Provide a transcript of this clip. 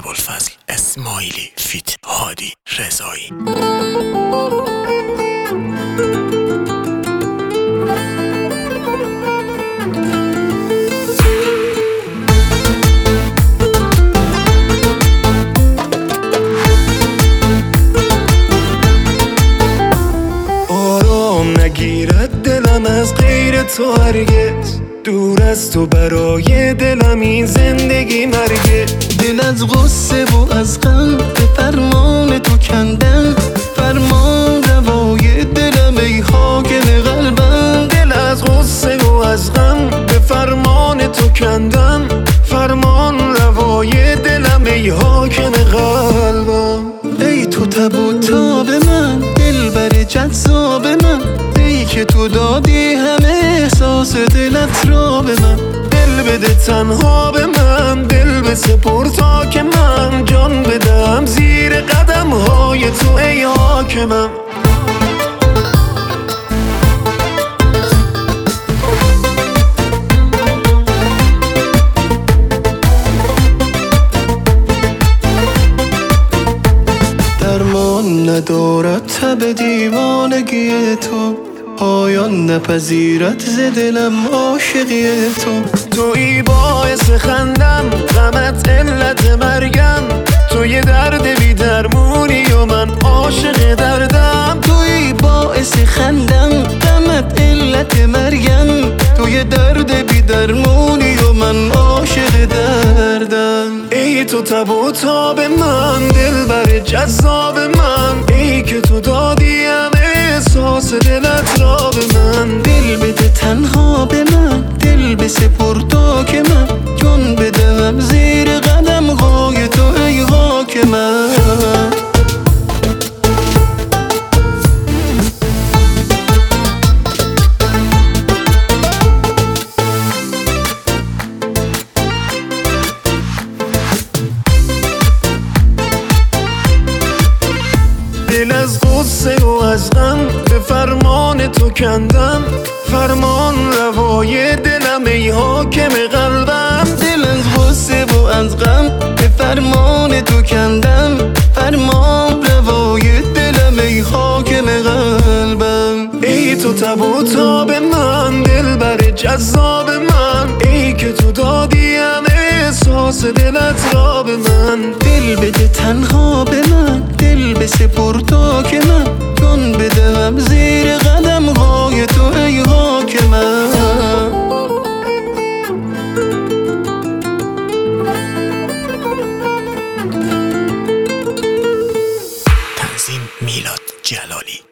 ابوالفضل اسماعیلی فیت هادی رضایی. آرام نگیرد دلم از غیر تو هرگز، دور از تو برای دلم این زندگی مرگه. دل از غصه و از غم به فرمان تو کندم، فرمان روای دلم ای حاکم قلبم. دل از غصه و از غم به فرمان تو کندم، فرمان روای دلم ای حاکم قلبم. ای تو تب و تاب من، دل بر جذاب من، ای که تو دادی همه احساس دلت را به من. دل بده تنها به من، دل بسپر تا که من جان بدم زیر قدم های تو ای حاکمم. درمان ندارد تب دیوانگی تو، پایان نپذیرد ز دلم عاشقی تو. تویی باعث خندم، غمت علت مرگم، تو یه درد بی درمونی و من عاشق دردم. تویی باعث خندم، غمت علت مرگم، تو یه درد بی درمونی و من عاشق دردم. ای تو تب و تاب من، دل بر جذاب من، ای که تو دادی همه احساس دلت را به من. دل بده تنها به من، دل بسپر تا که من جان بدم زیر قدم های تو ای حاکمم. دل از غصه و از غم به فرمان تو کندم، فرمان روای دلم ای حاکم قلبم. دل از غصه و از غم به فرمان تو کندم، فرمان روای دلم ای حاکم قلبم. ای تو تب و تاب من، دل بر جذاب من، ای که تو دادی همه احساس دلت را به من. دل بده تنها به من، دل بسپر تا که من جان بدم زیر قدم های تو ای حاکمم. تنظیم میلاد جلالی.